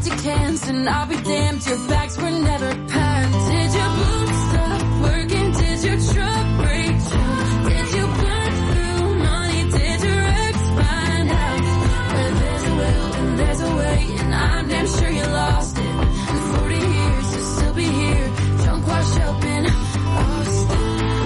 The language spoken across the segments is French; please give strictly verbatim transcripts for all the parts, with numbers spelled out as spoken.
empty cans, and I'll be damned, your bags were never packed. Did your boots stop working? Did your truck break down? Did you burn through money? Did your ex find out? Where there's a will and there's a way, and I'm damn sure you lost it. In forty years you'll still be here, drunk, washed up in Austin.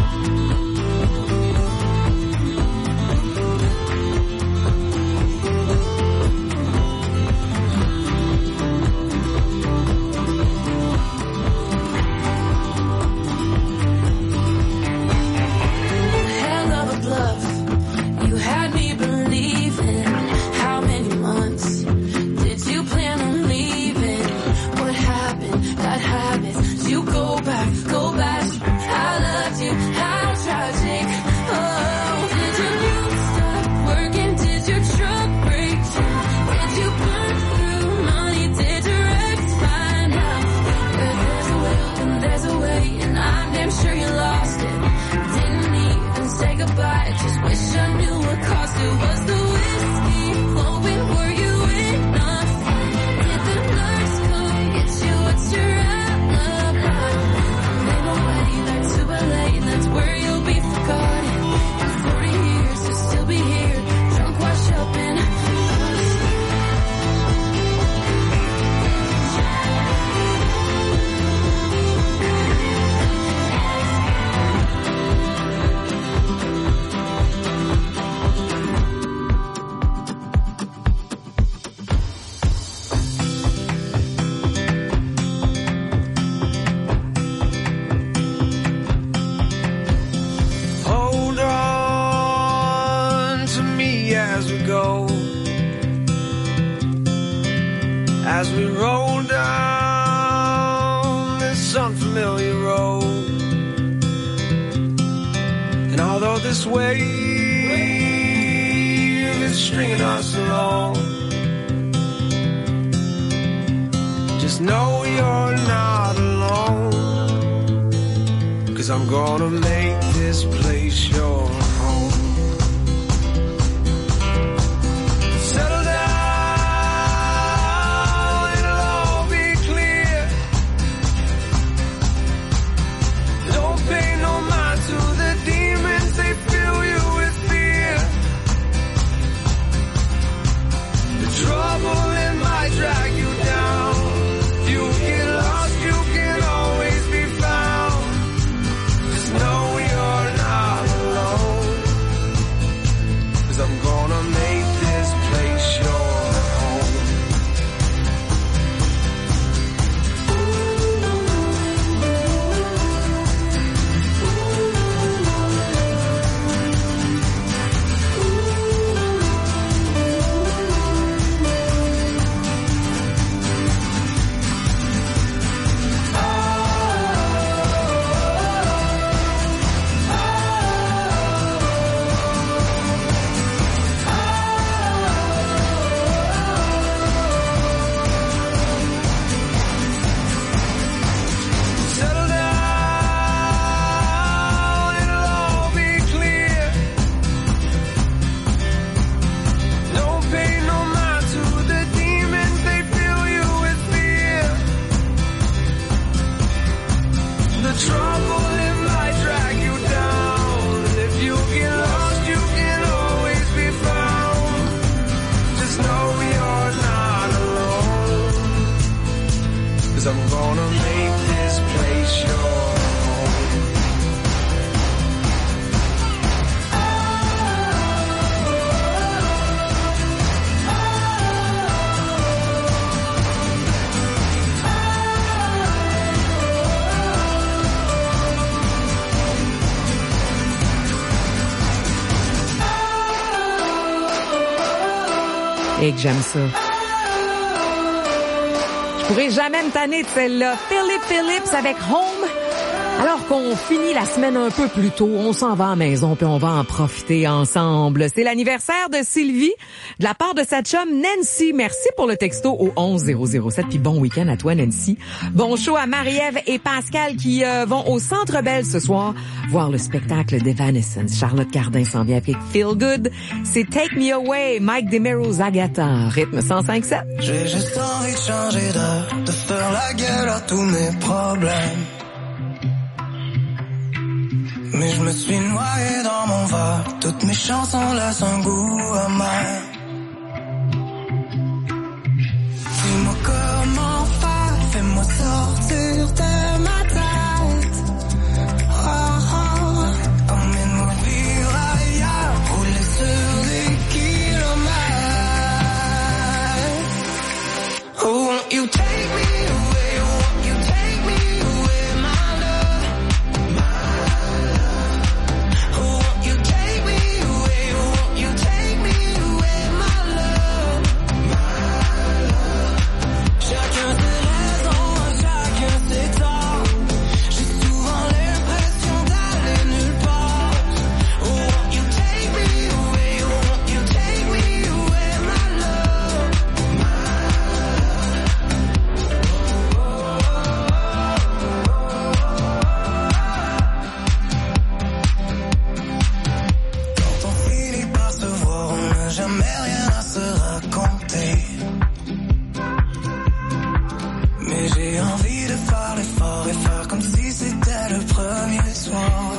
As we roll down this unfamiliar road, and although this wave is stringing us along, just know you're not alone, 'cause I'm gonna make this place your home. Settle down. Trouble it might drag you down. You get lost, you can always be found. Just know you're not alone, 'cause I'm gonna make this place your home. I'm gonna make this place your home. Et que j'aime ça. Je pourrais jamais me tanner de celle-là. Philip Phillips avec Home. Alors qu'on finit la semaine un peu plus tôt, on s'en va à la maison puis on va en profiter ensemble. C'est l'anniversaire de Sylvie de la part de sa chum Nancy. Merci pour le texto au onze zéro zéro sept puis bon week-end à toi Nancy. Bon show à Marie-Ève et Pascal qui euh, vont au Centre Bell ce soir voir le spectacle d'Evanescence. Charlotte Cardin s'en vient avec Feel Good. C'est Take Me Away, Mike DeMero Zagata, rythme cent cinq sept. J'ai juste envie de changer d'heure, de faire la gueule à tous mes problèmes. Mais je me suis noyé dans mon verre, toutes mes chansons laissent un goût amer. Dis-moi comment faire, fais-moi sortir de ma tête. Oh, oh, emmène-moi vivre ailleurs, rouler sur des kilomètres. Oh, won't you take me away, won't you take me away, my love, my love. Oh, won't you take me away, won't you take me away, my love, my love. Chacun ses raisons, chacun ses torts. J'ai souvent l'impression d'aller nulle part. Oh, won't you take me away, won't you take me away, my love, my love. Quand on finit par se voir, on n'a jamais rien à se raconter. Mais j'ai envie de faire l'effort et faire comme si c'était le premier soir.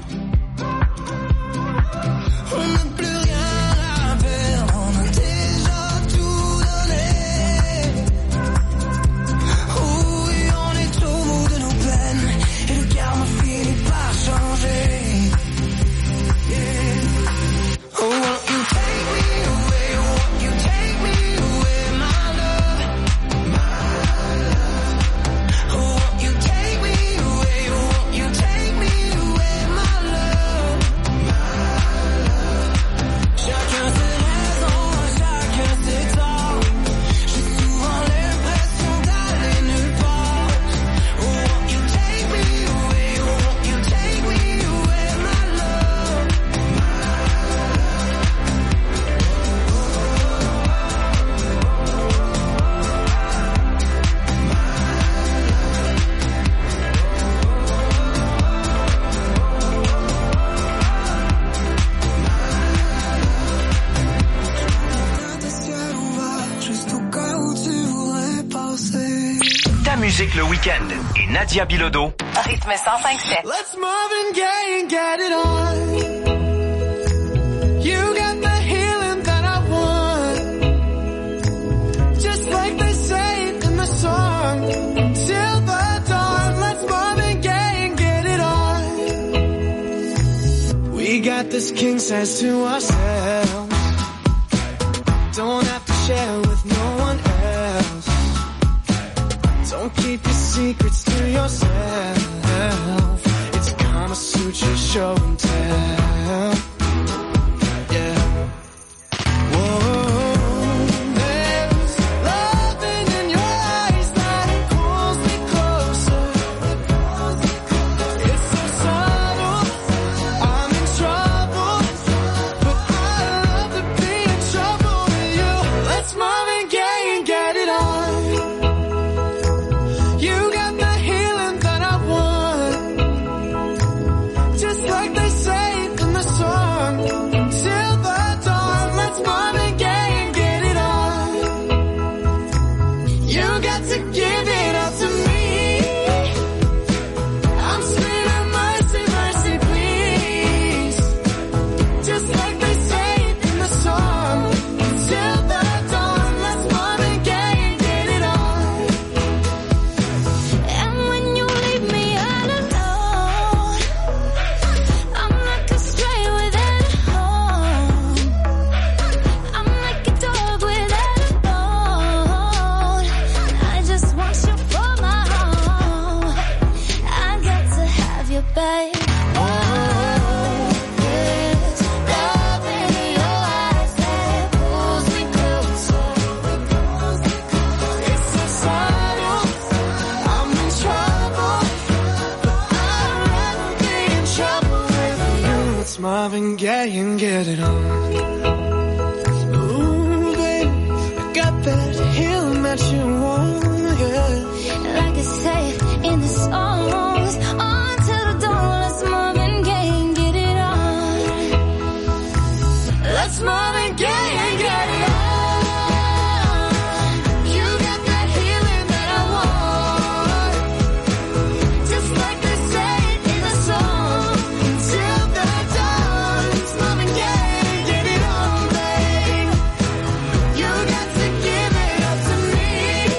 On n'a plus rien à perdre, on a déjà tout donné. Oui, on est au bout de nos peines et le karma finit par changer. Yeah. Oh, won't you take me away, won't you take me away, my love, my love. Oh, won't you take me away, won't you take me away, my love, my love. Chacun ses raisons, chacun ses torts. J'ai souvent l'impression d'aller nulle part. Oh, won't you take me away, won't you take me away, my love, my de ciel ouvert, juste au cas où tu voudrais passer. Ta musique le week-end et Nadia Bilodeau. Rythme cent cinq sept. Let's Marvin Gaye and get it on. You got the healing that I want. Just like they say in the song. Till the dawn, let's Marvin Gaye and get it on. We got this king size to ourselves. Don't have to share with no one else. Don't keep your secrets to yourself. It's Kama Sutra show and tell. Yeah. Whoa. There's loving in your eyes that pulls me closer. It's so subtle. I'm in trouble, but I love to be in trouble with you. Let's Marvin Gaye and get it on. You got the healing that I want. Just like they say in Let's Marvin Gaye and get it on. Ooh, baby, I got that healing that you want, yeah. Like I say in the songs, on to the dawn, let's Marvin Gaye and get it on. Let's Marvin Gaye and get it on. You got that healing that I want. Just like they say in the song, until the dawn, let's Marvin Gaye, get it on, babe. You got to give it up to me.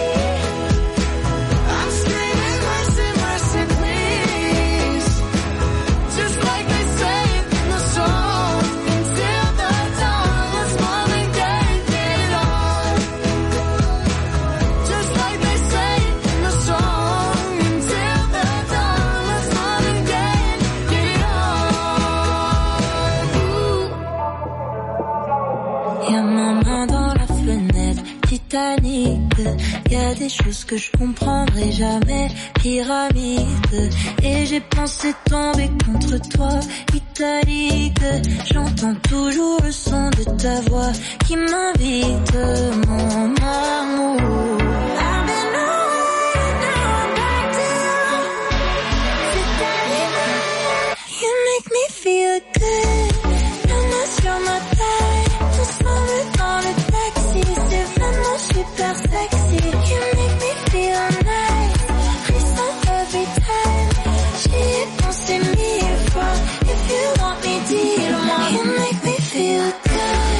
I'm screaming mercy, mercy, please. Just like they say in the song, until the dawn, let's Marvin Gaye, get it on. Just like they say in the song, until the dawn, let's Marvin Gaye, get it on. Y'a ma main dans la fenêtre, Titanic. Y'a des choses que je comprendrai jamais, pyramide. Et j'ai pensé tomber contre toi, italique. J'entends toujours le son de ta voix qui m'invite, mon amour. I've been away, now I'm back to you. C'est terrible. You make me feel good. La main sur ma taille, ensemble dans le taxi, c'est vraiment super sexy. You make me feel nice, frisson every time. J'y ai pensé mille fois. If you want me, dis-le-moi. You make me feel good.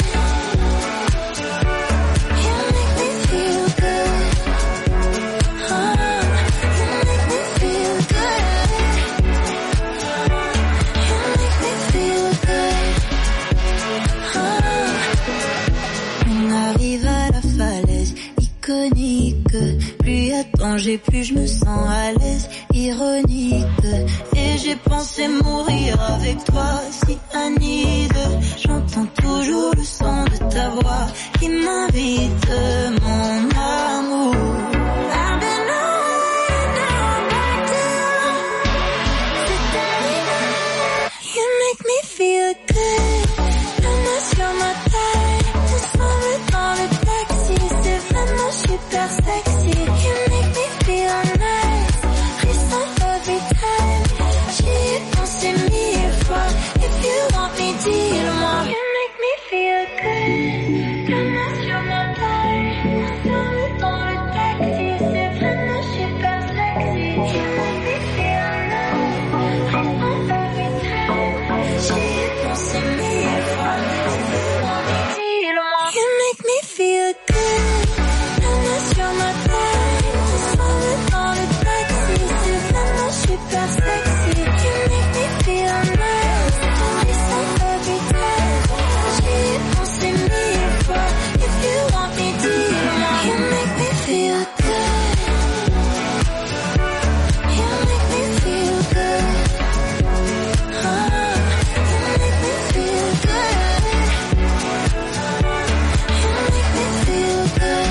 You make me feel good. Oh, you make me feel good. You make me feel good. Oh. On arrive à la falaise iconique. Plus y a de danger, plus je me sens à l'aise, ironique. Et j'ai pensé mourir avec toi, si Anide. J'entends toujours le son de ta voix qui m'invite, mon amour. I've been away, now I'm back to you. C'est terrible. You make me feel good. La main sur ma taille, ensemble dans le taxi, c'est vraiment super sexy. You make me feel nice, frisson every time. J'y ai pensé mille fois. If you want me, dis-le-moi. You make me feel good. La main sur ma taille, ensemble dans le taxi, c'est vraiment super sexy. You make me feel nice, frisson every time. J'y ai pensé mille fois. If you want me, dis-le-moi. You make me feel good. La main sur ma taille, ensemble dans le taxi, c'est vraiment super sexy. You make me feel nice, frisson every time. J'y ai pensé mille fois. If you want me, dis-le-moi. You make me feel good. You make me feel good. Oh, you make me feel good. You make me feel good.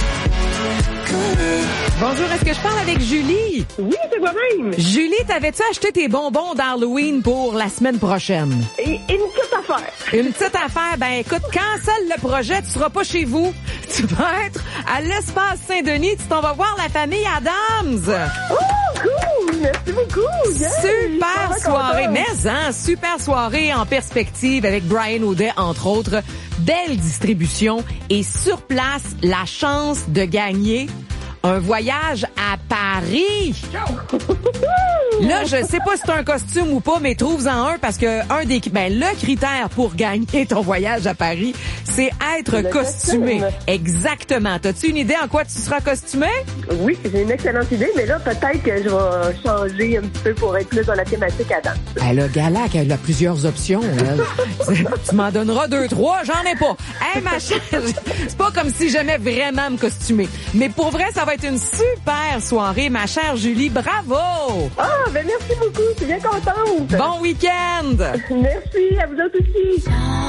Good. Bonjour, est-ce que je parle avec Julie? Oui, c'est moi-même. Julie, t'avais-tu acheté tes bonbons d'Halloween pour la semaine prochaine? Et une petite affaire. Une petite affaire, ben écoute, cancelle le projet, tu seras pas chez vous. Tu vas être à l'Espace Saint-Denis, tu t'en vas voir la famille Adams. Oh, cool! Merci beaucoup! Yeah, Super je suis soirée, contente. mais hein, super soirée en perspective avec Brian Audet, entre autres. Belle distribution et sur place, la chance de gagner un voyage à Paris. Là, je sais pas si c'est un costume ou pas, mais trouve-en un parce que un des ben le critère pour gagner ton voyage à Paris, c'est être Le costumé. costume. Exactement. T'as-tu une idée en quoi tu seras costumé? Oui, j'ai une excellente idée, mais là, peut-être que je vais changer un petit peu pour être plus dans la thématique Adam. Elle a Galac, elle a plusieurs options. Elle. Tu m'en donneras deux, trois, j'en ai pas. Hey, ma chère, c'est pas comme si j'aimais vraiment me costumer. Mais pour vrai, ça va être une super soirée, ma chère Julie. Bravo! Ah, ben merci beaucoup, je suis bien contente. Bon week-end! Merci, à vous autres aussi.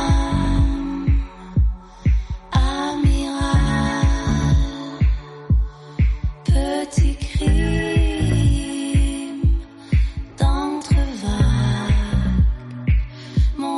Amiral, petit crime d'entrevague, mon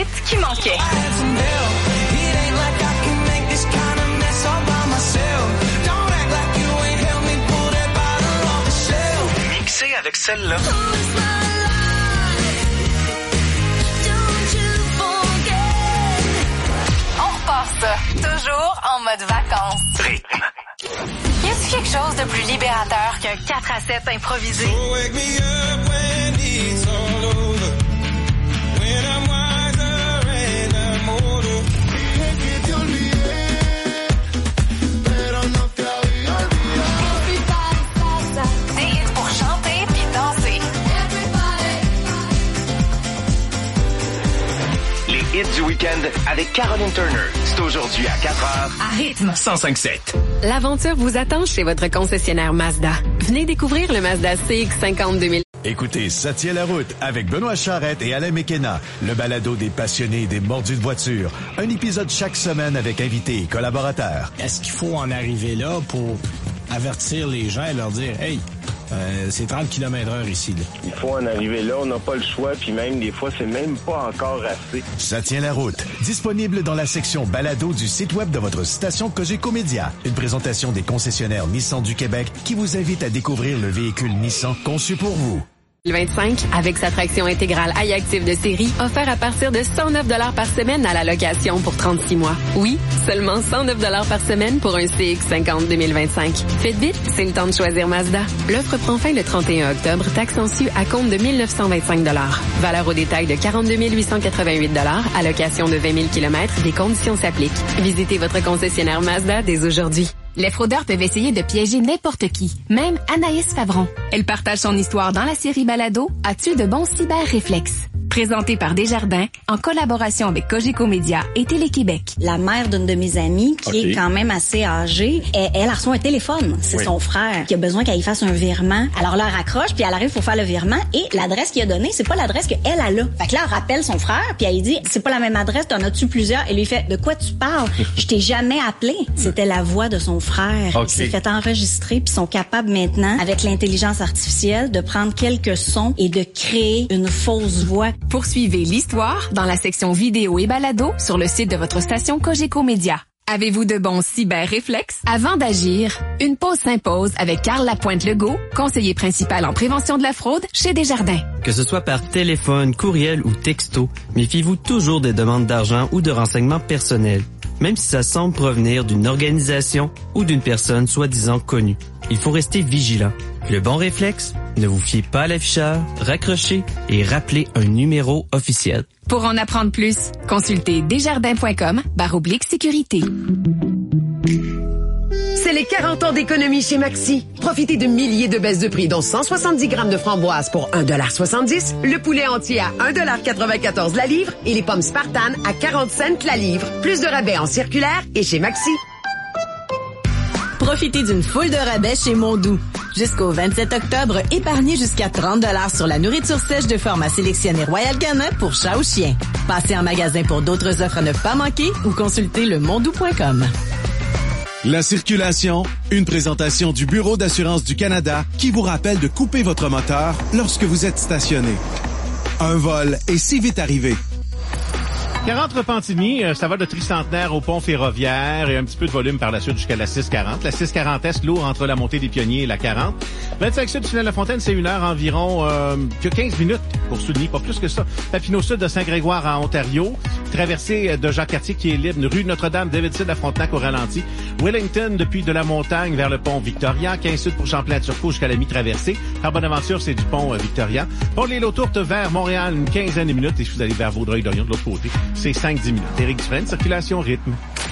hit qui manquait. Mixé avec celle-là. On repart ça, toujours en mode vacances. Rythme. Y a-t-il quelque chose de plus libérateur qu'un quatre à sept improvisé? Des hits pour chanter puis danser. Les hits du week-end avec Caroline Turner. C'est aujourd'hui à quatre heures. À rythme. cent cinq sept. L'aventure vous attend chez votre concessionnaire Mazda. Venez découvrir le Mazda C X cinquante deux mille. Écoutez, ça tient la route avec Benoît Charrette et Alain Mekena, le balado des passionnés et des mordus de voiture. Un épisode chaque semaine avec invités et collaborateurs. Est-ce qu'il faut en arriver là pour avertir les gens et leur dire « Hey, euh, c'est trente kilomètres heure ici. » là. Il faut en arriver là, on n'a pas le choix, puis même des fois, c'est même pas encore assez. Ça tient la route. Disponible dans la section balado du site web de votre station Cogeco Média. Une présentation des concessionnaires Nissan du Québec qui vous invite à découvrir le véhicule Nissan conçu pour vous. vingt-cinq, avec sa traction intégrale iActive de série, offert à partir de cent neuf dollars par semaine à la location pour trente-six mois. Oui, seulement cent neuf dollars par semaine pour un C X cinquante deux mille vingt-cinq. Faites vite, c'est le temps de choisir Mazda. L'offre prend fin le trente et un octobre, taxe en su à compte de mille neuf cent vingt-cinq dollars. Valeur au détail de quarante-deux mille huit cent quatre-vingt-huit dollars, allocation de vingt mille kilomètres, des conditions s'appliquent. Visitez votre concessionnaire Mazda dès aujourd'hui. Les fraudeurs peuvent essayer de piéger n'importe qui, même Anaïs Favron. Elle partage son histoire dans la série Balado « As-tu de bons cyber-réflexes ?» Présentée par Desjardins, en collaboration avec Cogeco Média et Télé-Québec. La mère d'une de mes amies, qui okay. est quand même assez âgée, elle, elle reçoit un téléphone. C'est oui. son frère qui a besoin qu'elle y fasse un virement. Alors là, elle raccroche, puis elle arrive pour faire le virement, et l'adresse qu'il a donnée, c'est pas l'adresse qu'elle a là. Fait que là, elle rappelle son frère, puis elle dit « C'est pas la même adresse, t'en as-tu plusieurs? » Et lui fait « De quoi tu parles? Je t'ai jamais appelé. » C'était la voix de son frère. Okay. Il s'est fait enregistrer, puis ils sont capables maintenant, avec l'intelligence artificielle, de prendre quelques sons et de créer une fausse voix. Poursuivez l'histoire dans la section vidéo et balado sur le site de votre station Cogeco Média. Avez-vous de bons cyber-réflexes? Avant d'agir, une pause s'impose avec Carl Lapointe-Legault, conseiller principal en prévention de la fraude chez Desjardins. Que ce soit par téléphone, courriel ou texto, méfiez-vous toujours des demandes d'argent ou de renseignements personnels, même si ça semble provenir d'une organisation ou d'une personne soi-disant connue. Il faut rester vigilant. Le bon réflexe, ne vous fiez pas à l'afficheur, raccrochez et rappelez un numéro officiel. Pour en apprendre plus, consultez desjardins.com barre oblique sécurité. C'est les quarante ans d'économie chez Maxi. Profitez de milliers de baisses de prix, dont cent soixante-dix grammes de framboises pour un dollar soixante-dix, le poulet entier à un dollar quatre-vingt-quatorze la livre et les pommes Spartan à quarante cents la livre. Plus de rabais en circulaire et chez Maxi. Profitez d'une foule de rabais chez Mondou. Jusqu'au vingt-sept octobre, épargnez jusqu'à trente dollars sur la nourriture sèche de format sélectionné Royal Canin pour chat ou chien. Passez en magasin pour d'autres offres à ne pas manquer ou consultez le mondou point com. La circulation, une présentation du Bureau d'assurance du Canada qui vous rappelle de couper votre moteur lorsque vous êtes stationné. Un vol est si vite arrivé. quarante Repentigny, ça va de Tricentenaire au pont ferroviaire et un petit peu de volume par la suite jusqu'à la six quarante. La six quarante Est, lourd entre la montée des Pionniers et la quarante. vingt-cinq Sud, tunnel La Fontaine, c'est une heure environ, euh, que quinze minutes pour souligner, pas plus que ça. Papineau Sud de Saint-Grégoire à Ontario. Traversée de Jacques-Cartier qui est libre. Rue Notre-Dame, Davidson à Frontenac au ralenti. Wellington depuis de la montagne vers le pont Victoria. quinze Sud pour Champlain-Turcot jusqu'à la mi-traversée. Par Bonaventure, c'est du pont euh, Victoria. Pont de l'Île aux Tourtes vers Montréal, une quinzaine de minutes. Et si vous allez vers Vaudreuil-Dorion de l'autre côté, c'est cinq à dix minutes. Éric Dufresne, circulation rythme.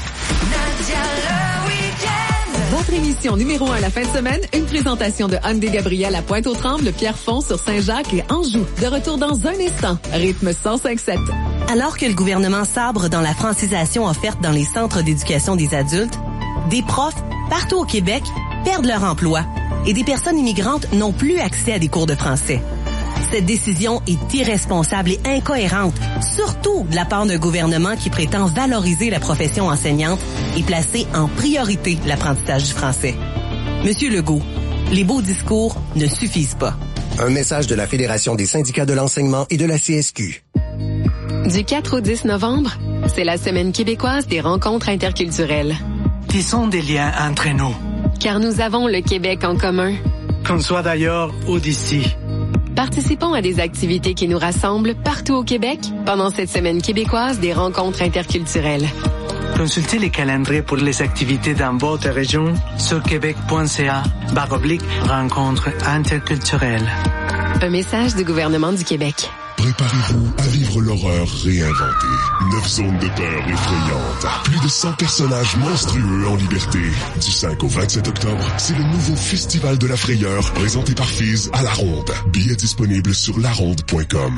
Votre émission numéro un la fin de semaine, une présentation de Hyundai Gabriel à Pointe-aux-Trembles, Pierrefonds sur Saint-Jacques et Anjou. De retour dans un instant. Rythme cent cinq sept. Alors que le gouvernement sabre dans la francisation offerte dans les centres d'éducation des adultes, des profs, partout au Québec, perdent leur emploi et des personnes immigrantes n'ont plus accès à des cours de français. Cette décision est irresponsable et incohérente, surtout de la part d'un gouvernement qui prétend valoriser la profession enseignante et placer en priorité l'apprentissage du français. Monsieur Legault, les beaux discours ne suffisent pas. Un message de la Fédération des syndicats de l'enseignement et de la C S Q. Du quatre au dix novembre, c'est la Semaine québécoise des rencontres interculturelles. Tissons des liens entre nous. Car nous avons le Québec en commun. Qu'on soit d'ailleurs ou d'ici. Participons à des activités qui nous rassemblent partout au Québec pendant cette Semaine québécoise des rencontres interculturelles. Consultez les calendriers pour les activités dans votre région sur québec.ca barre oblique rencontres interculturelles. Un message du gouvernement du Québec. Préparez-vous à vivre l'horreur réinventée. Neuf zones de peur effrayantes. Plus de cent personnages monstrueux en liberté. Du cinq au vingt-sept octobre, c'est le nouveau Festival de la frayeur présenté par Fizz à La Ronde. Billets disponibles sur la ronde point com.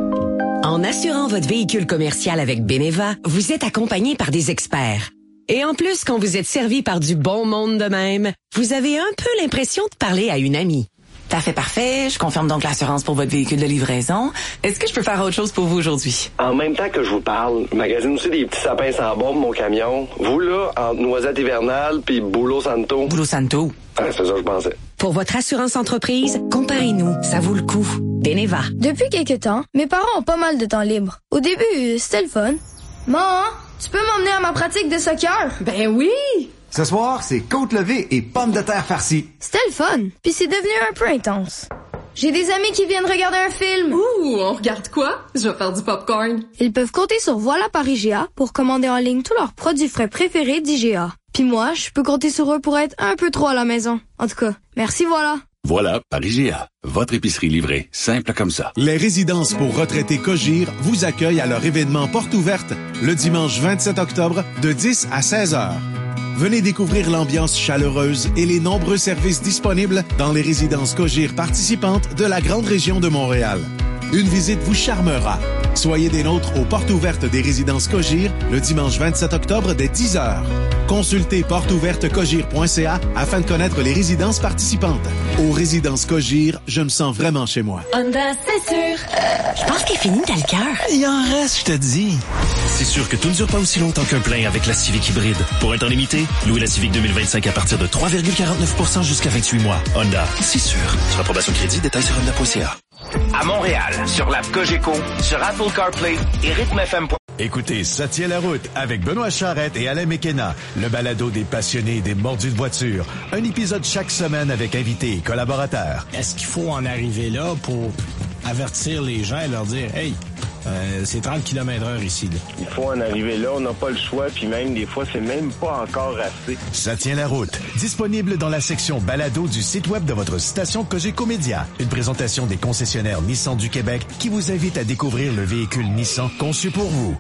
En assurant votre véhicule commercial avec Beneva, vous êtes accompagné par des experts. Et en plus, quand vous êtes servi par du bon monde de même, vous avez un peu l'impression de parler à une amie. Parfait, parfait. Je confirme donc l'assurance pour votre véhicule de livraison. Est-ce que je peux faire autre chose pour vous aujourd'hui? En même temps que je vous parle, je magasine aussi des petits sapins sans bombe, mon camion. Vous, là, entre Noisette hivernale puis Boulot Santo. Boulot Santo? Ah, c'est ça que je pensais. Pour votre assurance entreprise, comparez-nous. Ça vaut le coup. Beneva. Depuis quelques temps, mes parents ont pas mal de temps libre. Au début, c'était le fun. Maman, tu peux m'emmener à ma pratique de soccer? Ben oui! Ce soir, c'est côte levée et pommes de terre farcies. C'était le fun, puis c'est devenu un peu intense. J'ai des amis qui viennent regarder un film. Ouh, on regarde quoi? Je vais faire du popcorn. Ils peuvent compter sur Voilà par I G A pour commander en ligne tous leurs produits frais préférés d'I G A. Puis moi, je peux compter sur eux pour être un peu trop à la maison. En tout cas, merci Voilà. Voilà par I G A. Votre épicerie livrée, simple comme ça. Les résidences pour retraités Cogir vous accueillent à leur événement Porte ouverte le dimanche vingt-sept octobre de dix à seize heures. Venez découvrir l'ambiance chaleureuse et les nombreux services disponibles dans les résidences Cogir participantes de la grande région de Montréal. Une visite vous charmera. Soyez des nôtres aux portes ouvertes des résidences Cogir le dimanche vingt-sept octobre dès dix heures. Consultez porte ouverte cogir point c a afin de connaître les résidences participantes. Aux résidences Cogir, je me sens vraiment chez moi. Honda, c'est sûr. Je pense qu'il est fini, t'as le cœur. Il en reste, je te dis. C'est sûr que tout ne dure pas aussi longtemps qu'un plein avec la Civic hybride. Pour un temps limité, louez la Civic deux mille vingt-cinq à partir de trois virgule quarante-neuf pour cent jusqu'à vingt-huit mois. Honda, c'est sûr. Sur approbation crédit, détails sur honda point c a. À Montréal, sur l'app Cogeco, sur Apple CarPlay et rythme f m. Écoutez, ça tient la route avec Benoît Charrette et Alain Mekena, le balado des passionnés des mordus de voiture. Un épisode chaque semaine avec invités et collaborateurs. Est-ce qu'il faut en arriver là pour avertir les gens et leur dire « Hey, euh, c'est trente kilomètres heure ici. » là. Il faut en arriver là, on n'a pas le choix, puis même des fois, c'est même pas encore assez. Ça tient la route. Disponible dans la section balado du site web de votre station Cogeco Média. Une présentation des concessionnaires Nissan du Québec qui vous invite à découvrir le véhicule Nissan conçu pour vous.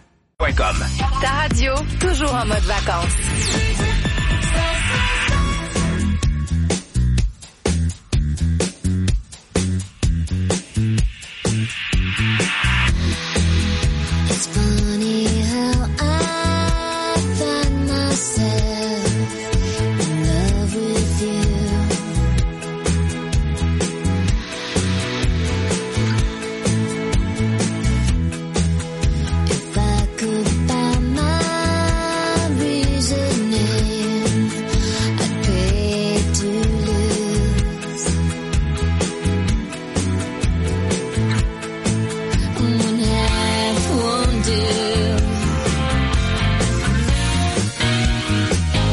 Ta radio, toujours en mode vacances. It's funny how I find myself in love with you. If I could buy my reasoning, I'd pay to lose. One half won't do.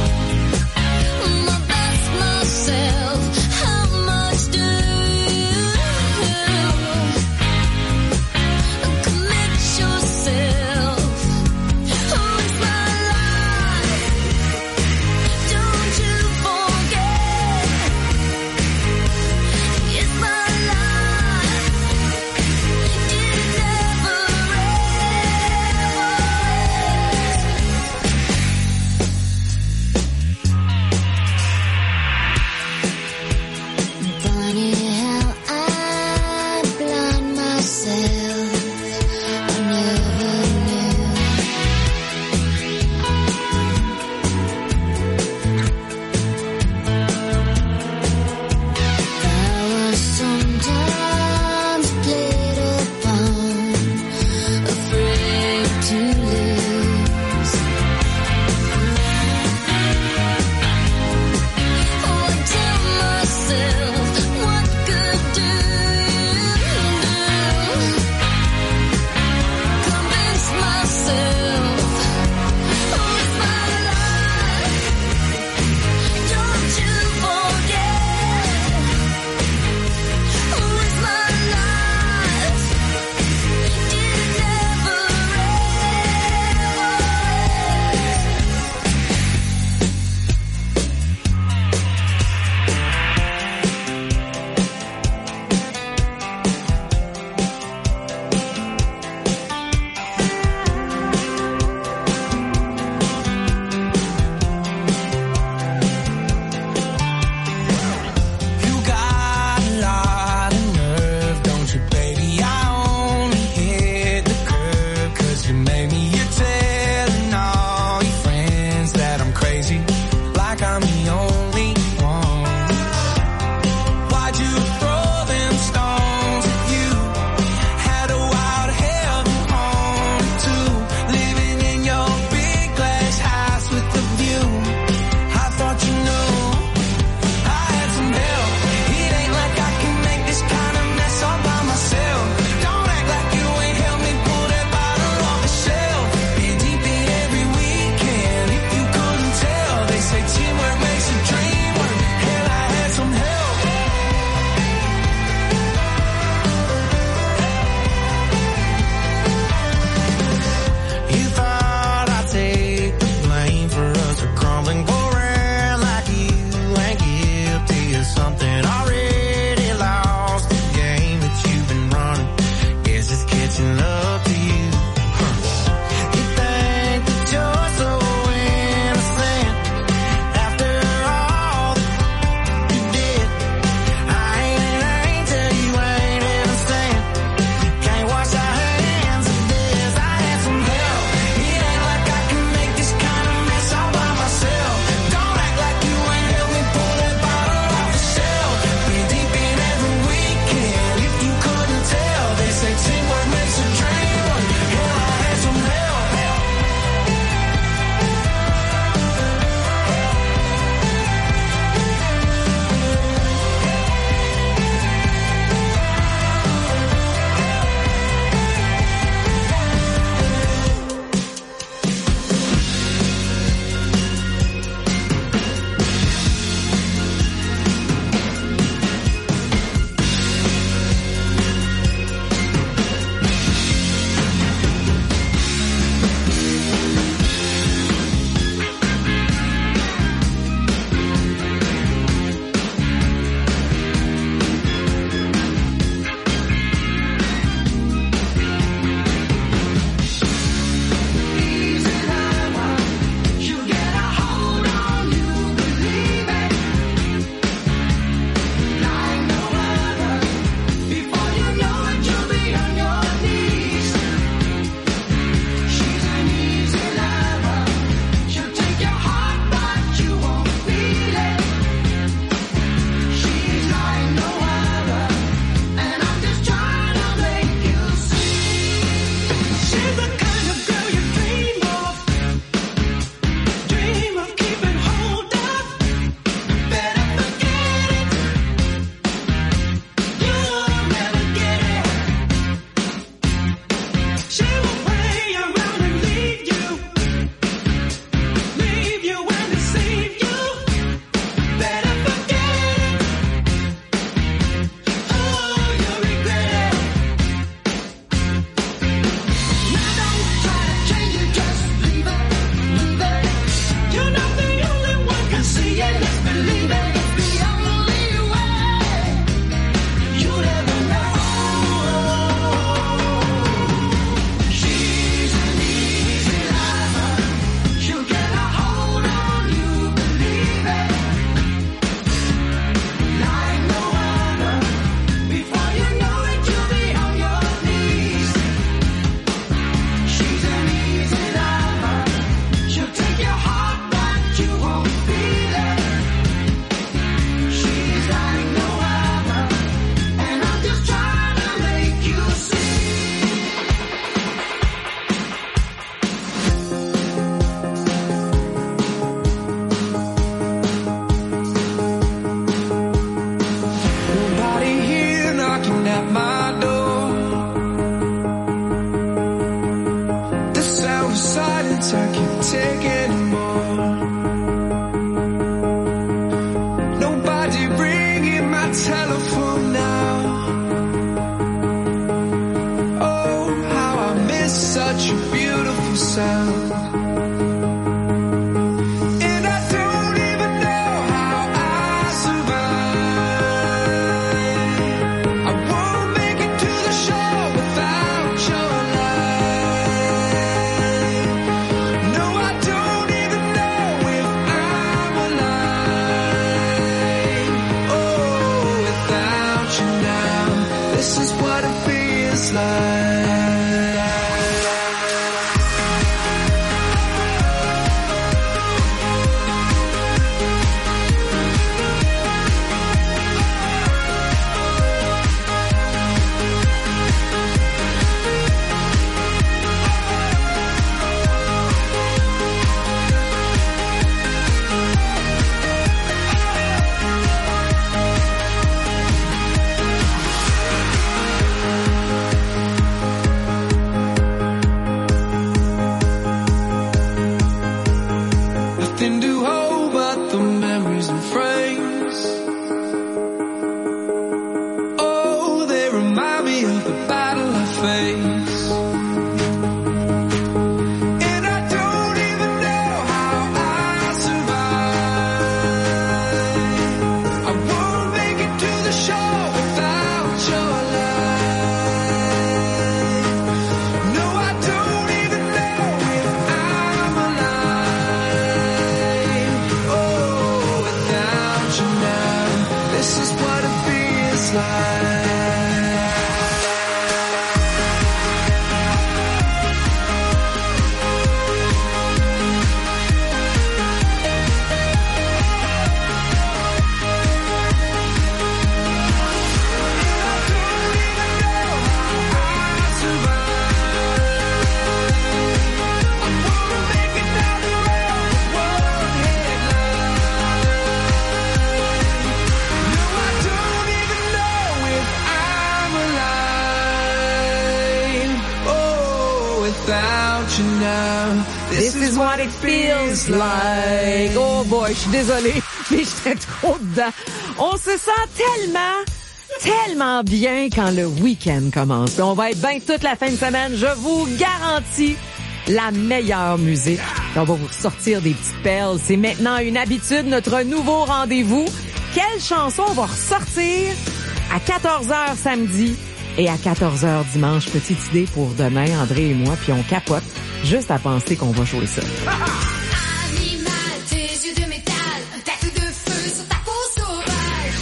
you now. This, This is what it feels like. Oh boy, je suis désolée, mais j'étais trop dedans. On se sent tellement, tellement bien quand le week-end commence. On va être bien toute la fin de semaine, je vous garantis la meilleure musique. On va vous sortir des petites perles. C'est maintenant une habitude, notre nouveau rendez-vous. Quelle chanson on va ressortir à quatorze heures samedi et à quatorze heures dimanche? Petite idée pour demain, André et moi, puis on capote juste à penser qu'on va jouer ça. Animal, tes yeux de métal, un tatou de feu sur ta peau sauvage.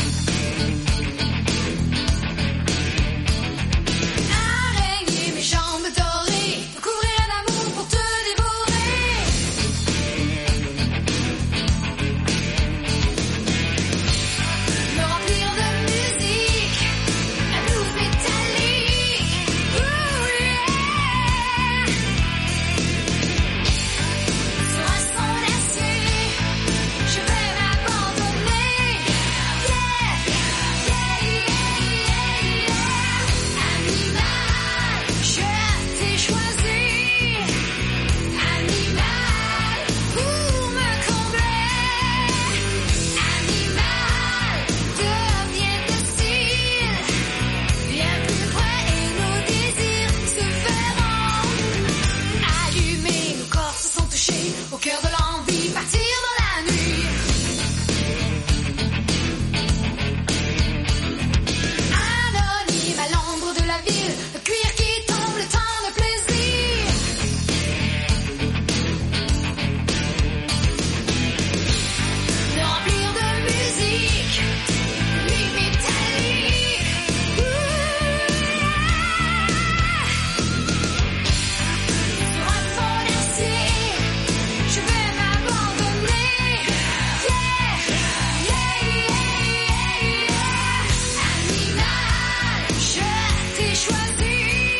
Araignée, mes jambes dorées, me couvrir d'amour pour te dévorer. Me remplir de musique, un blues métallique. Ooh, yeah. Sur un son d'acier, je vais m'abandonner. Yeah, yeah, yeah, yeah. Animal, je t'ai choisi. Animal, pour me combler. Animal, deviens docile. Bien plus près et nos désirs se feront. Allumés, nos corps se sont touchés. Au cœur de l'envie, partir dans la nuit. Anonyme à l'ombre de la ville, le cuir qui tombe, le temps de plaisir. Me remplir de musique, nuit métallique. Sur un fond d'acier, je vais m'abandonner. Yeah, yeah, yeah, yeah. Animal, je t'ai choisi.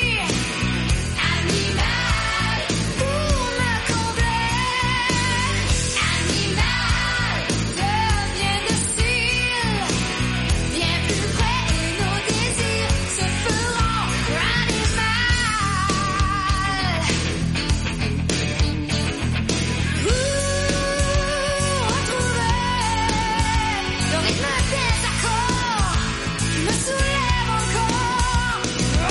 Animal, pour me combler. Animal, deviens docile. Bien plus près et nos désirs se feront. Animal. Ouh, retrouver le rythme des accords qui me soulève encore.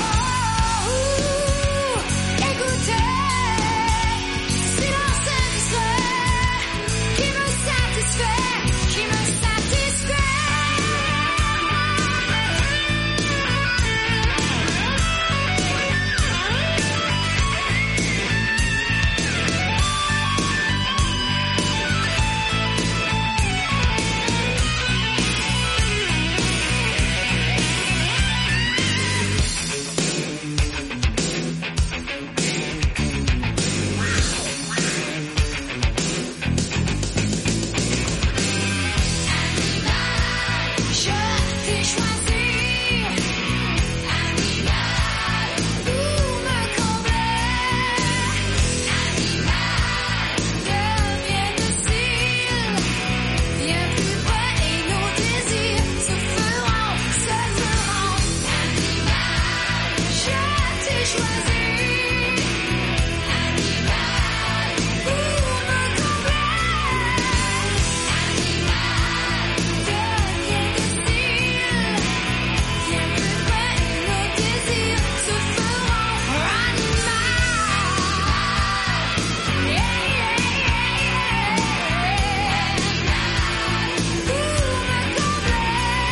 Oh, écouter ce silence indiscret qui me satisfait, qui me satisfait. Je t'ai choisi. Animal, pour me combler. Animal, deviens docile. Bien plus près et nos désirs se feront, se feront. Animal, je t'ai choisi. Animal, pour me combler. Animal, deviens docile. Bien plus près et nos désirs se feront. Animal, yeah, yeah, yeah, yeah. Pour me combler.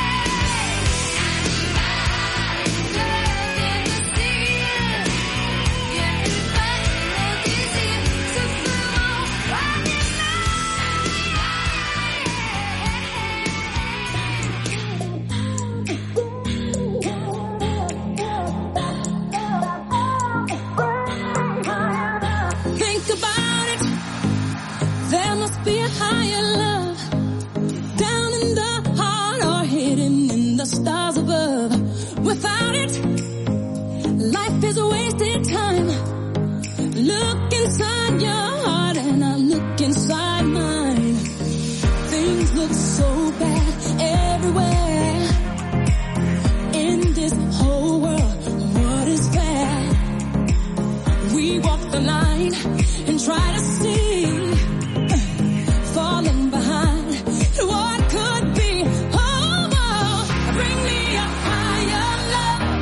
Think about it. There must be a higher love down in the heart or hidden in the stars above. Without it, life is a wasted time. Look inside your heart and I look inside mine. Things look so bad everywhere. In this whole world, what is fair? We walk the line. try to see, falling behind what could be. Oh, oh, bring me a higher love.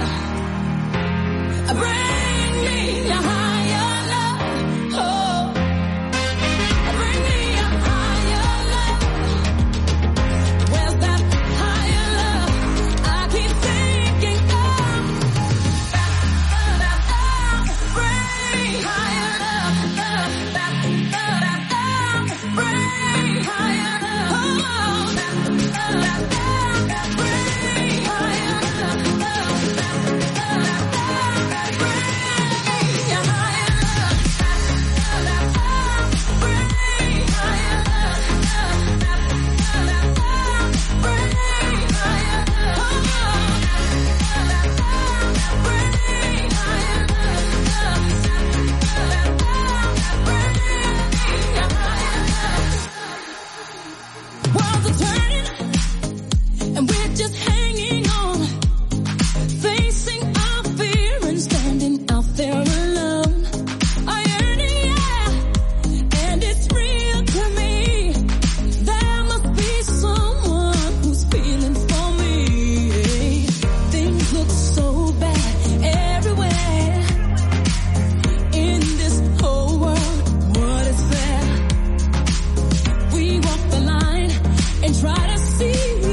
Bring me a higher love. Oh, bring me a higher love. Where's that higher love? I keep thinking of. Bring higher love. Bring higher love. Oh, bring higher love. Worlds are turning, and we're just hanging on, facing our fear and standing out there alone. I yearn, yeah, and it's real to me. There must be someone who's feeling for me. Things look so bad everywhere in this whole world. What is there? We walk the line and try to see,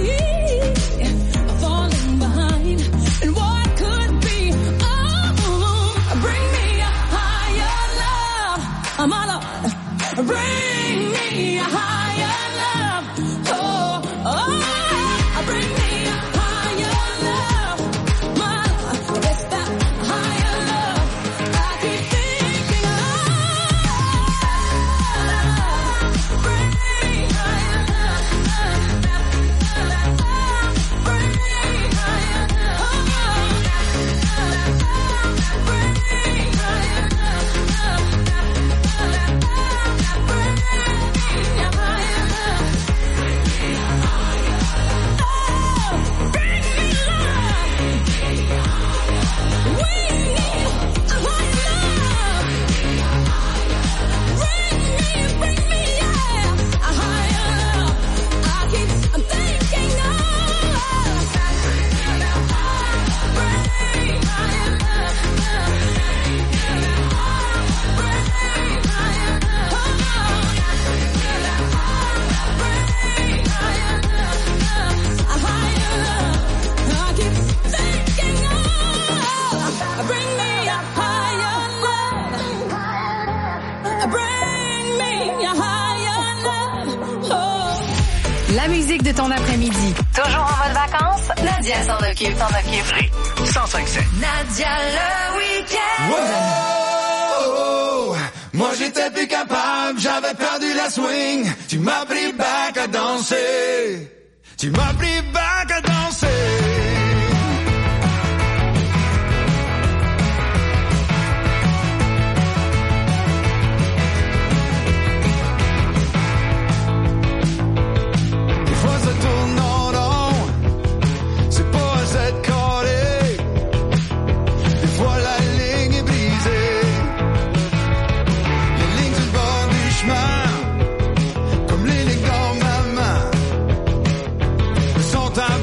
falling behind, and what could be. Oh, bring me a higher love, my Lord. Bring me a higher love. Oh, oh, bring me a higher love, my Lord. It's that higher love I keep thinking of. Bring higher love. La musique de ton après-midi. Toujours en mode vacances? Nadia s'en occupe, s'en occupe. cent cinq sept. Nadia, le week-end. Wow! Moi j'étais plus capable, j'avais perdu la swing. Tu m'as pris back à danser. Tu m'as pris back à danser. Comme l'élégant maman, sont un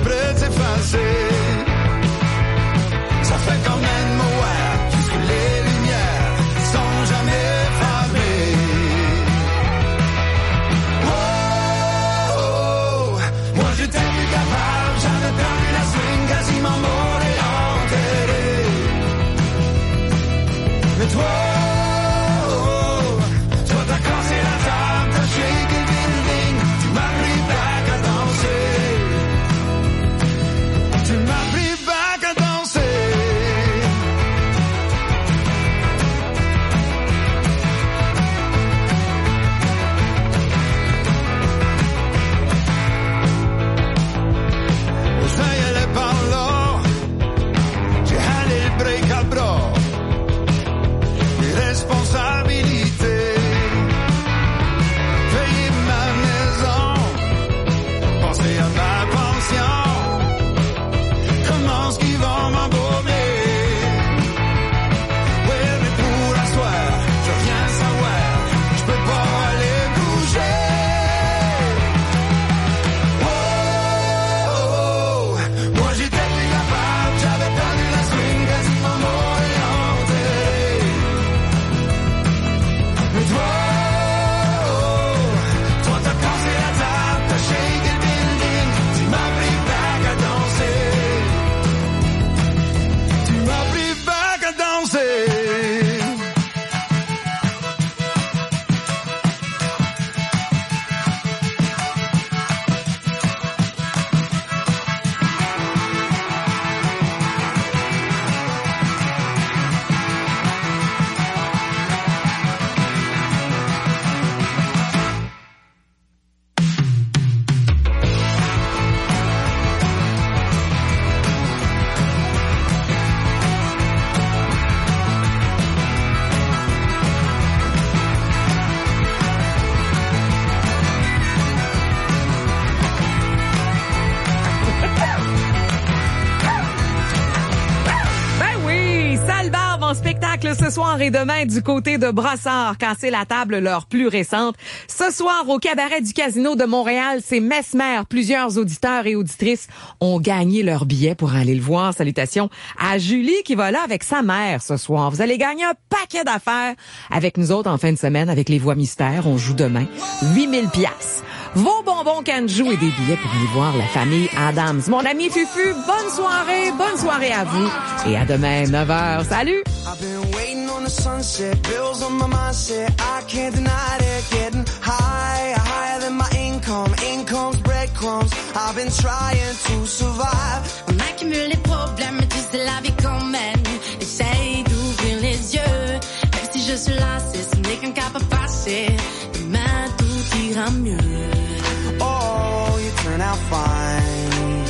spectacle ce soir et demain du côté de Brossard, casser la table leur plus récente. Ce soir, au cabaret du Casino de Montréal, c'est Mesmer. Plusieurs auditeurs et auditrices ont gagné leur billet pour aller le voir. Salutations à Julie qui va là avec sa mère ce soir. Vous allez gagner un paquet d'affaires avec nous autres en fin de semaine avec les voix mystères. On joue demain huit mille piastres. Vos bonbons Canjou et des billets pour aller voir la famille Adams. Mon ami Fufu, bonne soirée, bonne soirée à vous et à demain neuf heures. Salut! I've been waiting on the sunset, bills on my mindset, I can't deny it, getting higher, higher than my income, income's breadcrumbs, I've been trying to survive. On accumule les problèmes, mais tu sais la vie quand même, essaye d'ouvrir les yeux, même si je suis lassée, ce n'est qu'un cap à passer, demain tout ira mieux. Oh, you turn out fine,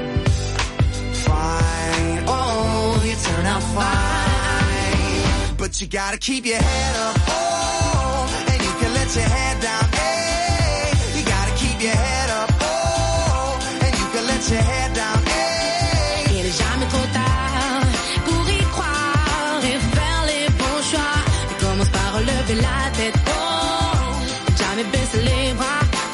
fine, oh, you turn out fine, but you gotta keep your head up, oh, and you can let your head down, hey, you gotta keep your head up, oh, and you can let your head down, hey. Il est jamais trop tard pour y croire et faire les bons choix, et commence par relever la tête, oh, jamais baisser les bras.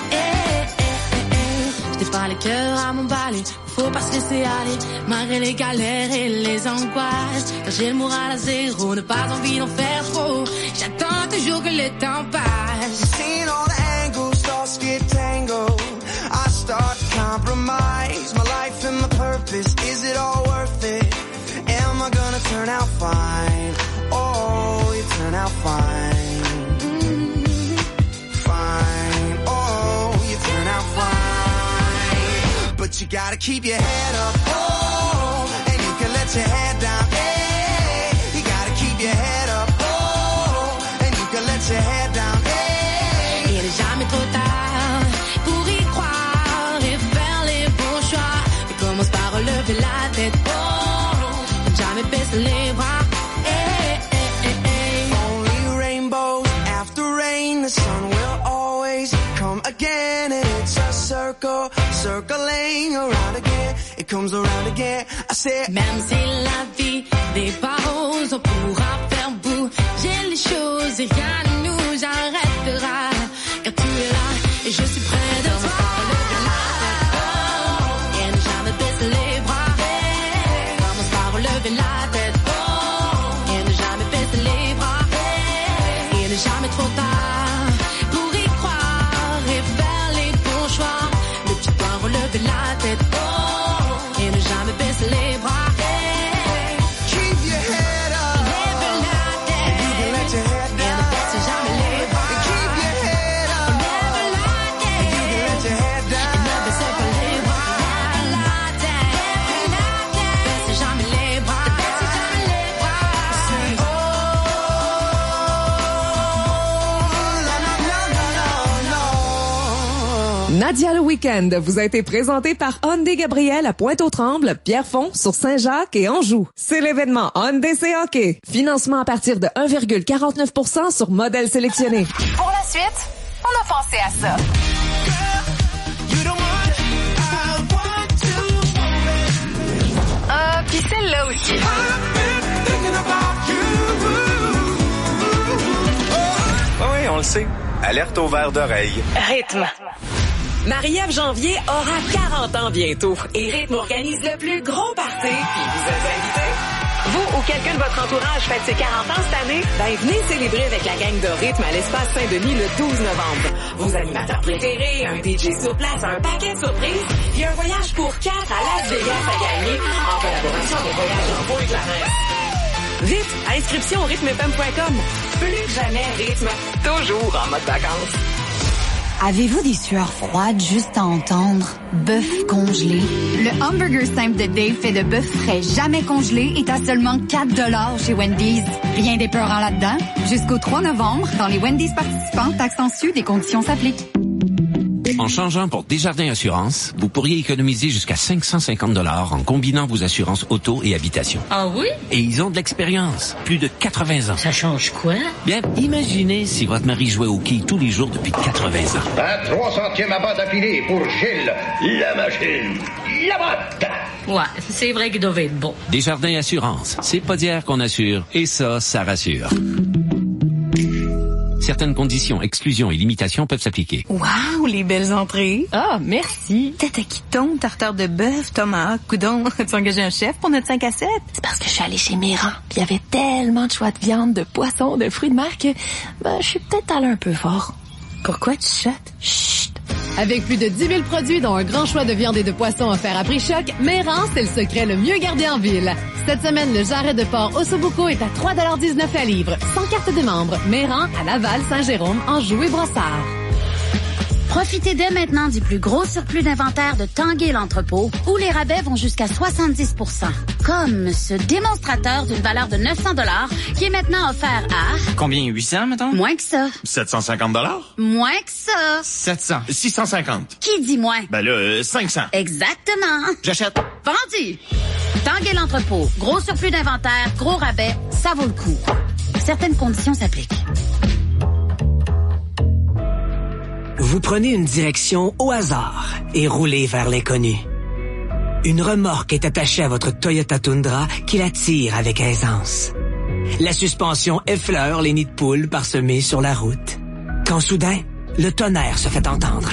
Pas les cœurs à m'emballer, faut pas se laisser aller, malgré les galères et les angoisses. Quand j'ai le moral à zéro, ne pas envie d'en faire trop, j'attends toujours que le temps passe. Seeing all the angles, thoughts get tangled, I start to compromise my life and my purpose. Is it all worth it? Am I gonna turn out fine? Oh, you turn out fine. Mm-hmm. Fine, oh, you turn out fine. But you gotta keep your head up, oh, and you can let your head down, hey. You gotta keep your head up, oh, and you can let your head down, hey. Il est jamais trop tard pour y croire et faire les bons choix. Et commence par relever la tête, oh, jamais baisser les bras, hey, hey, hey, hey. Only rainbows after rain, the sun will always come again, and it's a circle, circling around again, it comes around again. I said, même si la vie n'est pas rose, on pourra faire bouger les choses et rien ne nous arrêtera. Car tu es là et je suis près de toi. Et ne jamais baisser les bras. Commence par relever la tête. Et ne jamais baisser les bras. Et ne jamais trop tard pour y croire et faire les bons choix. Mais tu dois relever la tête. Et ne jamais baisser les bras. keep your head up, Lève la tête. you can let your head Et ne down. baisse jamais les bras. Keep your head up, Lève la tête. you can let your head Et down. ne baisse pas les bras. Lève la tête. Lève la tête. Ne baisse jamais les bras. Ne baisse jamais les bras. Oh, no, no, no, no, no. Nadia le Week-end vous a été présenté par Hyundai Gabriel à Pointe-aux-Trembles, Pierrefonds, sur Saint-Jacques et Anjou. C'est l'événement Hyundai C Hockey. Financement à partir de un virgule quarante-neuf pour cent sur modèle sélectionné. Pour la suite, on a pensé à ça. Ah, puis celle-là aussi. Oui, on le sait. Alerte au verre d'oreille. Rythme. Marie-Ève Janvier aura quarante ans bientôt et Rythme organise le plus gros party puis vous êtes invités. Vous ou quelqu'un de votre entourage fête ses quarante ans cette année? Ben, venez célébrer avec la gang de Rythme à l'espace Saint-Denis le douze novembre. Vos animateurs préférés, un D J sur place, un paquet de surprises et un voyage pour quatre à Las Vegas à gagner en collaboration avec Voyage en Beau et Clarence. Vite, inscription au rythme f m point com. Plus que jamais Rythme, toujours en mode vacances. Avez-vous des sueurs froides juste à entendre? Bœuf congelé. Le hamburger simple de Dave fait de bœuf frais jamais congelé est à seulement quatre dollars chez Wendy's. Rien d'épeurant là-dedans. Jusqu'au trois novembre, dans les Wendy's participants, taxes en sus, des conditions s'appliquent. En changeant pour Desjardins Assurance, vous pourriez économiser jusqu'à cinq cent cinquante dollars en combinant vos assurances auto et habitation. Ah oui? Et ils ont de l'expérience, plus de quatre-vingts ans. Ça change quoi? Bien, imaginez si votre mari jouait au quai tous les jours depuis quatre-vingts ans. Un trois centièmes à bas d'affilée pour Gilles, la machine. la botte! Ouais, c'est vrai qu'il devait être bon. Desjardins Assurance, c'est pas d'hier qu'on assure, et ça, ça rassure. Certaines conditions, exclusions et limitations peuvent s'appliquer. Waouh, les belles entrées. Ah, merci. Tête à quiton, tartare de bœuf, tomate, coudon. As-tu engagé un chef pour notre cinq à sept? C'est parce que je suis allée chez Méran. Il y avait tellement de choix de viande, de poisson, de fruits de mer que ben, je suis peut-être allée un peu fort. Pourquoi tu chuchotes? Chut! Avec plus de dix mille produits, dont un grand choix de viande et de poissons offerts à prix choc, Méran, c'est le secret le mieux gardé en ville. Cette semaine, le jarret de porc Ossobuco est à trois dollars dix-neuf la livre, sans carte de membre. Méran, à Laval, Saint-Jérôme, Anjou et Brossard. Profitez dès maintenant du plus gros surplus d'inventaire de Tanguay l'entrepôt, où les rabais vont jusqu'à soixante-dix pour cent. Comme ce démonstrateur d'une valeur de neuf cents dollars qui est maintenant offert à... Combien? huit cents, mettons? Moins que ça. sept cent cinquante dollars? Moins que ça. sept cents. six cent cinquante. Qui dit moins? Ben là, euh, cinq cents. Exactement. J'achète. Vendu. Tanguay l'entrepôt. Gros surplus d'inventaire, gros rabais, ça vaut le coup. Certaines conditions s'appliquent. Vous prenez une direction au hasard et roulez vers l'inconnu. Une remorque est attachée à votre Toyota Tundra qui la tire avec aisance. La suspension effleure les nids de poules parsemés sur la route. Quand soudain, le tonnerre se fait entendre.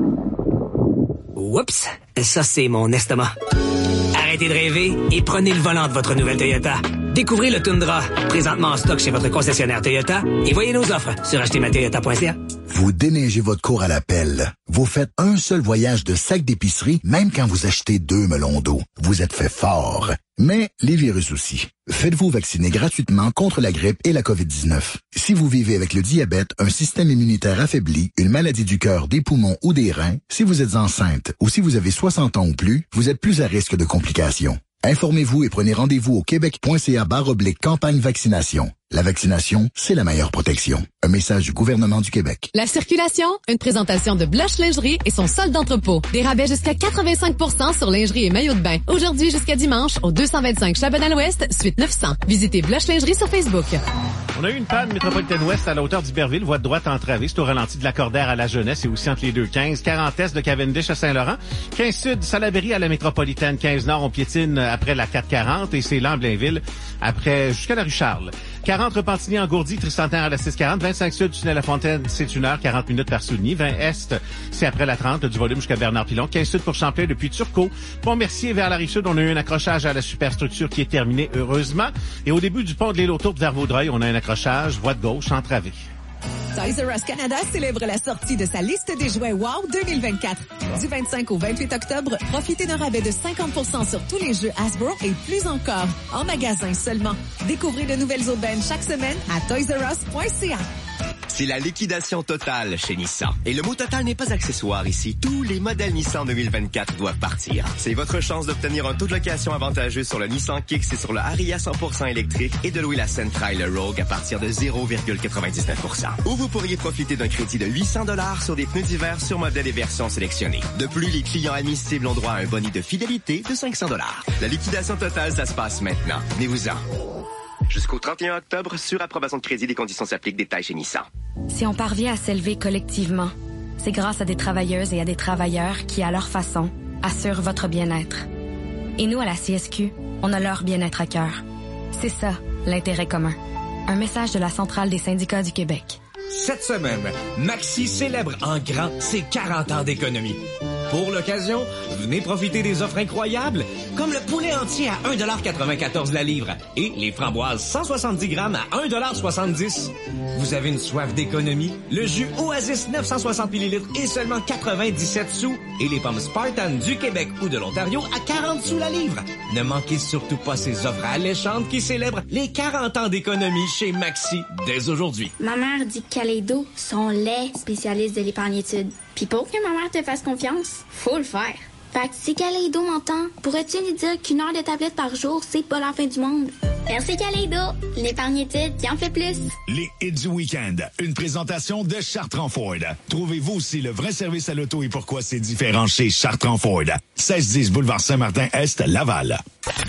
Oups, ça c'est mon estomac. Arrêtez de rêver et prenez le volant de votre nouvelle Toyota. Découvrez le Tundra, présentement en stock chez votre concessionnaire Toyota, et voyez nos offres sur acheter ma toyota point c a. Vous déneigez votre cour à la pelle. Vous faites un seul voyage de sac d'épicerie, même quand vous achetez deux melons d'eau. Vous êtes fait fort. Mais les virus aussi. Faites-vous vacciner gratuitement contre la grippe et la covid dix-neuf. Si vous vivez avec le diabète, un système immunitaire affaibli, une maladie du cœur, des poumons ou des reins, si vous êtes enceinte ou si vous avez soixante ans ou plus, vous êtes plus à risque de complications. Informez-vous et prenez rendez-vous au québec point c a barre oblique campagne vaccination. La vaccination, c'est la meilleure protection. Un message du gouvernement du Québec. La circulation, une présentation de Blush Lingerie et son solde d'entrepôt. Des rabais jusqu'à quatre-vingt-cinq pour cent sur lingerie et maillots de bain. Aujourd'hui jusqu'à dimanche au deux cent vingt-cinq Chabanal-Ouest, suite neuf cents. Visitez Blush Lingerie sur Facebook. On a eu une panne métropolitaine ouest à la hauteur d'Iberville, voie de droite entravée. C'est au ralenti de la Cordère à la Jeunesse et aussi entre les deux quinze. quarante est de Cavendish à Saint-Laurent. quinze sud, Salaberry à la métropolitaine. quinze nord, on piétine après la quatre quarante et c'est Lamb-Blainville après jusqu'à la rue Charles. quarante Repentigny engourdi, Tristantin à la six quarante, vingt-cinq sud, tunnel La Fontaine, c'est une heure, quarante minutes par Soudny, vingt est, c'est après la trente, du volume jusqu'à Bernard-Pilon, quinze sud pour Champlain depuis Turcot, Pont-Mercier vers la Rive-Sud, on a eu un accrochage à la superstructure qui est terminé heureusement, et au début du pont de l'île aux Tourtes vers Vaudreuil, on a un accrochage, voie de gauche, entravée. Toys R Us Canada célèbre la sortie de sa liste des jouets Wow deux mille vingt-quatre. Du vingt-cinq au vingt-huit octobre, profitez d'un rabais de cinquante pour cent sur tous les jeux Hasbro et plus encore. En magasin seulement. Découvrez de nouvelles aubaines chaque semaine à toys r us point c a. C'est la liquidation totale chez Nissan. Et le mot total n'est pas accessoire ici. Tous les modèles Nissan deux mille vingt-quatre doivent partir. C'est votre chance d'obtenir un taux de location avantageux sur le Nissan Kicks et sur le Ariya cent pour cent électrique et de louer la Sentra et le Rogue à partir de zéro virgule quatre-vingt-dix-neuf pour cent. Ou vous pourriez profiter d'un crédit de huit cents dollars sur des pneus d'hiver sur modèles et versions sélectionnés. De plus, les clients admissibles ont droit à un bonus de fidélité de cinq cents dollars. La liquidation totale, ça se passe maintenant. Venez-vous-en. Jusqu'au trente et un octobre, sur approbation de crédit, des conditions s'appliquent. Détails chez Nissan. Si on parvient à s'élever collectivement, c'est grâce à des travailleuses et à des travailleurs qui, à leur façon, assurent votre bien-être. Et nous, à la C S Q, on a leur bien-être à cœur. C'est ça, l'intérêt commun. Un message de la Centrale des syndicats du Québec. Cette semaine, Maxi célèbre en grand ses quarante ans d'économie. Pour l'occasion, venez profiter des offres incroyables, comme le poulet entier à un dollar quatre-vingt-quatorze la livre et les framboises cent soixante-dix grammes à un dollar soixante-dix. Vous avez une soif d'économie? Le jus Oasis neuf cent soixante millilitres est seulement quatre-vingt-dix-sept sous et les pommes Spartan du Québec ou de l'Ontario à quarante sous la livre. Ne manquez surtout pas ces offres alléchantes qui célèbrent les quarante ans d'économie chez Maxi dès aujourd'hui. Ma mère dit que Kaleido sont les spécialistes de l'épargne-études. Puis pour que ma mère te fasse confiance, faut le faire. Fait que si Kaleido m'entend, pourrais-tu lui dire qu'une heure de tablette par jour, c'est pas la fin du monde? Merci Kaleido, l'épargne-études qui en fait plus. Les hits du week-end, une présentation de Chartrand Ford. Trouvez-vous aussi le vrai service à l'auto et pourquoi c'est différent chez Chartrand Ford. seize dix boulevard Saint-Martin-Est, Laval. C'est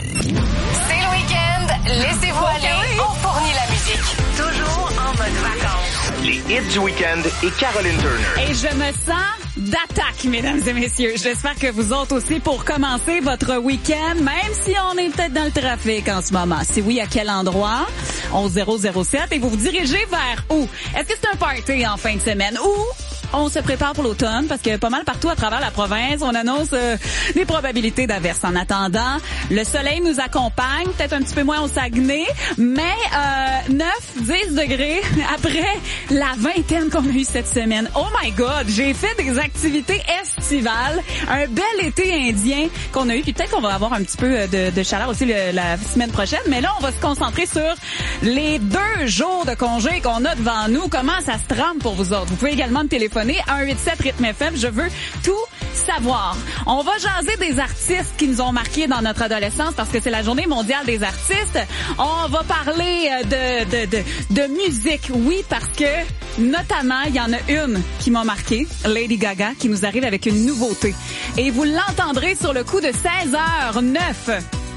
le week-end, laissez-vous aller, on fournit la musique. Toujours en mode vacances. Les hits du week-end et Caroline Turner. Et je me sens d'attaque, mesdames et messieurs. J'espère que vous autres aussi pour commencer votre week-end, même si on est peut-être dans le trafic en ce moment. Si oui, à quel endroit? onze zéro zéro sept. Et vous vous dirigez vers où? Est-ce que c'est un party en fin de semaine? Ou on se prépare pour l'automne parce que pas mal partout à travers la province, on annonce euh, des probabilités d'averses. En attendant, le soleil nous accompagne, peut-être un petit peu moins au Saguenay, mais euh, neuf, dix degrés après la vingtaine qu'on a eue cette semaine. Oh my God, j'ai fait des activités estivales, un bel été indien qu'on a eu, puis peut-être qu'on va avoir un petit peu de, de chaleur aussi le, la semaine prochaine, mais là, on va se concentrer sur les deux jours de congé qu'on a devant nous. Comment ça se trame pour vous autres? Vous pouvez également me téléphoner un huit sept rythme F M, je veux tout savoir. On va jaser des artistes qui nous ont marqués dans notre adolescence parce que c'est la journée mondiale des artistes. On va parler de de de, de musique, oui, parce que notamment, il y en a une qui m'a marqué, Lady Gaga, qui nous arrive avec une nouveauté. Et vous l'entendrez sur le coup de seize heures neuf.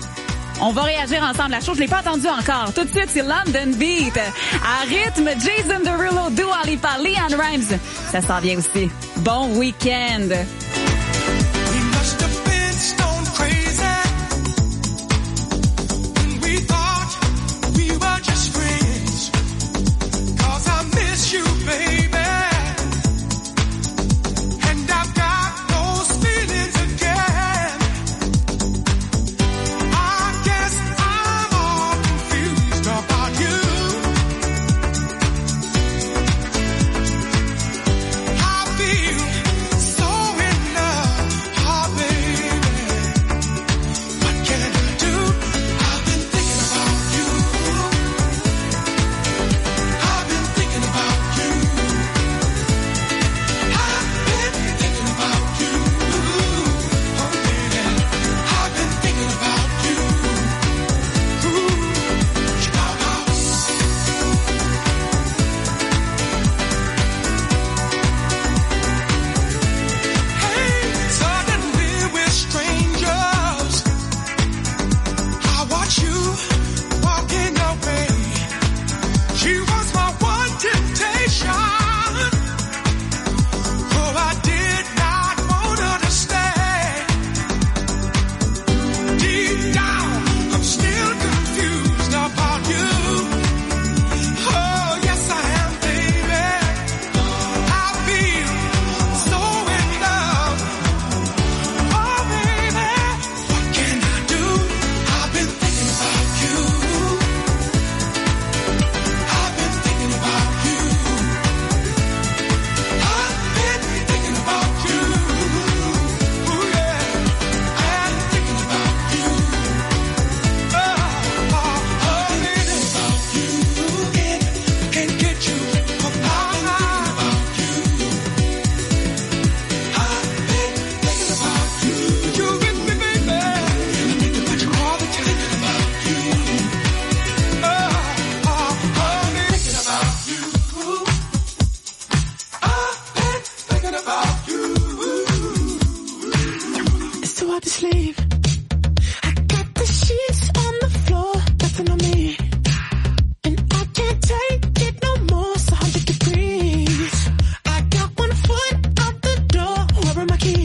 On va réagir ensemble. La chose, je l'ai pas entendue encore. Tout de suite, c'est London Beat. À rythme, Jason Derulo, Dua Lipa, Leon Rimes. Ça sent bien aussi. Bon week-end. My key